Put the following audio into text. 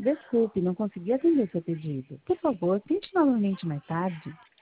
Desculpe, não consegui atender seu pedido. Por favor, tente novamente mais tarde.